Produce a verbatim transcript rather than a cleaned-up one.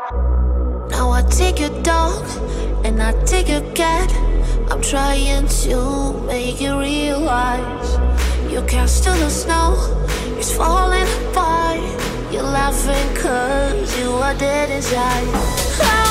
Now I take your dog and I take your cat. I'm trying to make you realize you can't steal the snow, it's falling apart. You're laughing cause you are dead inside.